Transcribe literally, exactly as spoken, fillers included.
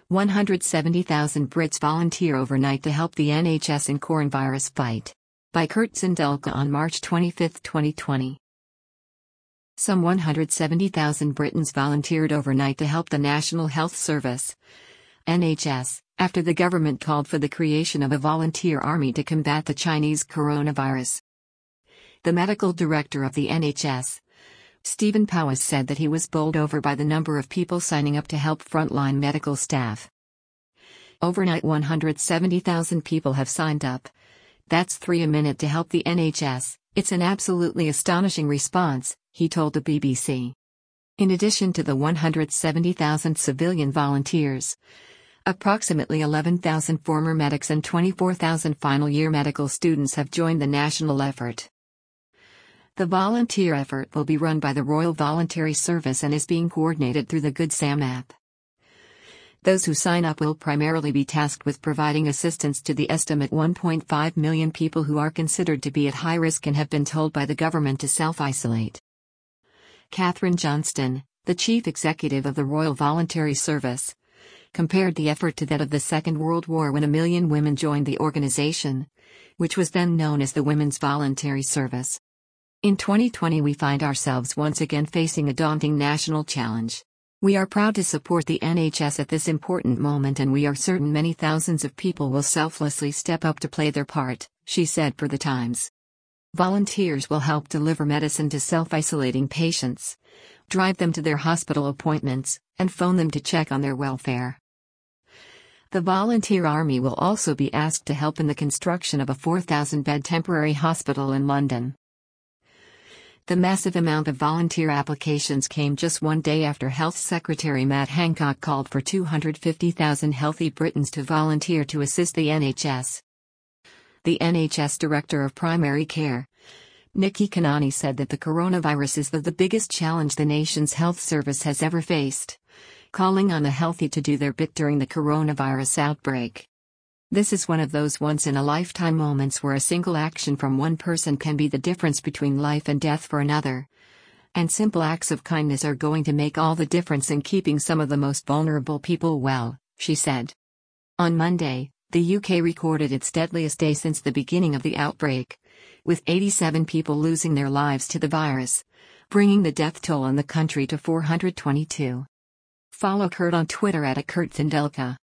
one hundred seventy thousand Brits volunteer overnight to help the N H S in coronavirus fight. By Kurt Zindelka on March twenty-fifth, twenty twenty. Some one hundred seventy thousand Britons volunteered overnight to help the National Health Service, N H S, after the government called for the creation of a volunteer army to combat the Chinese coronavirus. The medical director of the N H S, Stephen Powis, said that he was bowled over by the number of people signing up to help frontline medical staff. Overnight, one hundred seventy thousand people have signed up. That's three a minute to help the N H S. It's an absolutely astonishing response, he told the B B C. In addition to the one hundred seventy thousand civilian volunteers, approximately eleven thousand former medics and twenty-four thousand final-year medical students have joined the national effort. The volunteer effort will be run by the Royal Voluntary Service and is being coordinated through the Good Sam app. Those who sign up will primarily be tasked with providing assistance to the estimate one point five million people who are considered to be at high risk and have been told by the government to self-isolate. Catherine Johnston, the chief executive of the Royal Voluntary Service, compared the effort to that of the Second World War when a million women joined the organization, which was then known as the Women's Voluntary Service. In twenty twenty, we find ourselves once again facing a daunting national challenge. We are proud to support the N H S at this important moment, and we are certain many thousands of people will selflessly step up to play their part, she said for The Times. Volunteers will help deliver medicine to self-isolating patients, drive them to their hospital appointments, and phone them to check on their welfare. The volunteer army will also be asked to help in the construction of a four thousand bed temporary hospital in London. The massive amount of volunteer applications came just one day after Health Secretary Matt Hancock called for two hundred fifty thousand healthy Britons to volunteer to assist the N H S. The N H S Director of Primary Care, Nikki Kanani, said that the coronavirus is the, the biggest challenge the nation's health service has ever faced, calling on the healthy to do their bit during the coronavirus outbreak. This is one of those once-in-a-lifetime moments where a single action from one person can be the difference between life and death for another. And simple acts of kindness are going to make all the difference in keeping some of the most vulnerable people well, she said. On Monday, the U K recorded its deadliest day since the beginning of the outbreak, with eighty-seven people losing their lives to the virus, bringing the death toll in the country to four hundred twenty-two. Follow Kurt on Twitter at Kurt Zindelka.